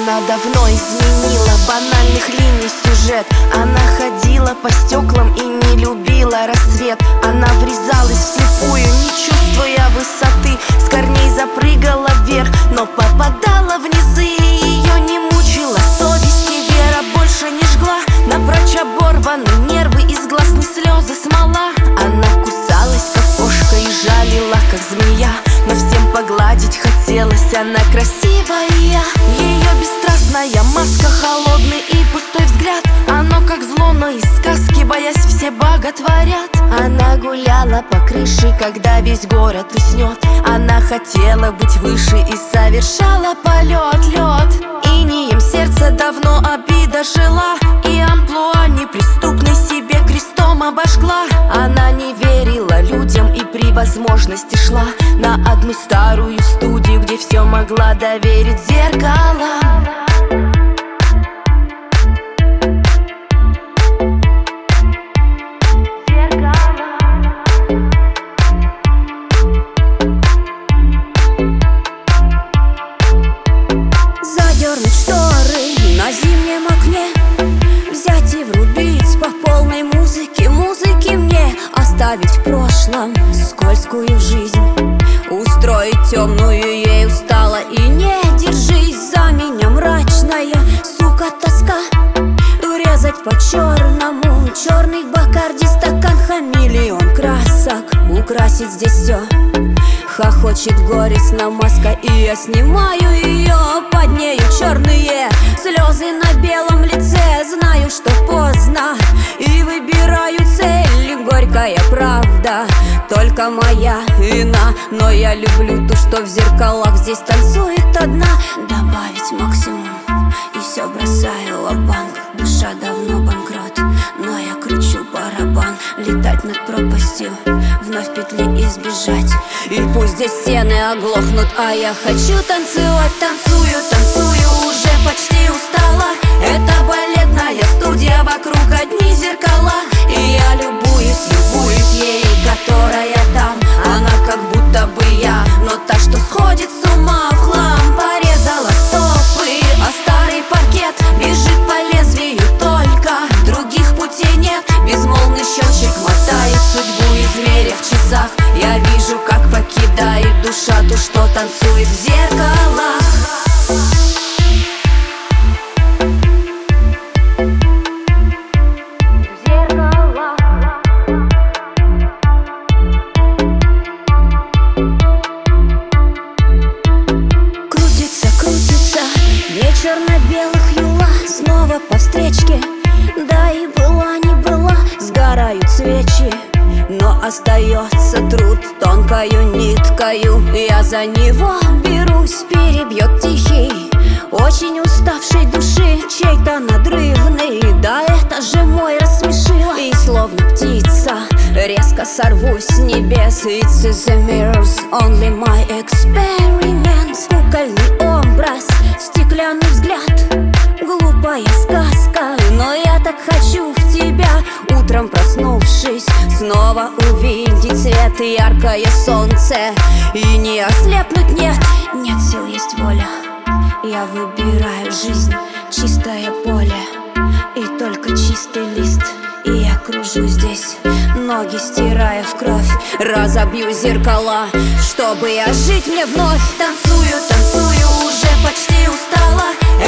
Она давно изменила банальных линий сюжет. Она ходила по стеклам и не любила рассвет. Она врезалась вслепую, не чувствуя высоты. С корней запрыгала вверх, но попадала в низы. Ее не мучила совесть, и вера больше не жгла. Напрочь оборваны нервы, из глаз не слезы, смола. Она кусалась, как кошка, и жалила, как змея. Но всем погладить хотелось, она красивая. Ее бесстрастная маска, холодный и пустой взгляд. Оно как зло, но из сказки, боясь, все боготворят. Она гуляла по крыше, когда весь город уснет. Она хотела быть выше и совершала полет, лед. Инеем сердце давно обида жила, и амплуа неприступной себе крестом обожгла. Она не верила людям и при возможности шла на одну старую студию, где все могла доверить зеркалам. Задернуть шторы на зимнем окне, взять и врубить по полной музыке, музыки мне. Оставить в прошлом скользкую жизнь, устроить темную, ей устала. И не держись за меня, мрачная сука, тоска. Врезать по черному, черный бакарди, стакан, хамелеон красок. Украсить здесь все, хохочет горестно маска. И я снимаю ее, под нею черные слезы на белом лице. Знаю, что поздно, и выбираю цель. Горькая правда, только моя вина. Но я люблю ту, что в зеркалах здесь танцует одна. Добавить максимум, и все бросаю ва-банк. Душа давно банкрот, но я кручу барабан. Летать над пропастью, вновь петли избежать. И пусть здесь стены оглохнут, а я хочу танцевать. Танцую, танцую, уже почти устала. Это балетная студия, вокруг одни зеркала. И я любуюсь, любуюсь ей, которая там. Она как будто бы я, но та, что сходит с ума в хлам. Порезала стопы, а старый паркет бежит по лезвию только. Других путей нет, безмолвный счетчик мотает судьбу, измерив в часах. Я вижу, как покидает душа ту, что танцует в зеркалах. Черно-белых юла, снова по встречке. Да и была, не была, сгорают свечи. Но остается труд тонкою ниткою. Я за него берусь, перебьет тихий, очень уставшей души чей-то надрывный. Да это же мой рассмешил. И словно птица резко сорвусь с небес. It's the mirrors, only my experiment. Кукольный образ, стеклянный взгляд, глупая сказка. Но я так хочу в тебя, утром проснувшись, снова увидеть свет и яркое солнце. И не ослепнуть, нет, нет сил, есть воля. Я выбираю жизнь, чистое поле, и только чистый лист. И я кружу здесь, ноги стирая в кровь. Разобью зеркала, чтобы ожить мне вновь. Танцую, танцую, уже почти устала.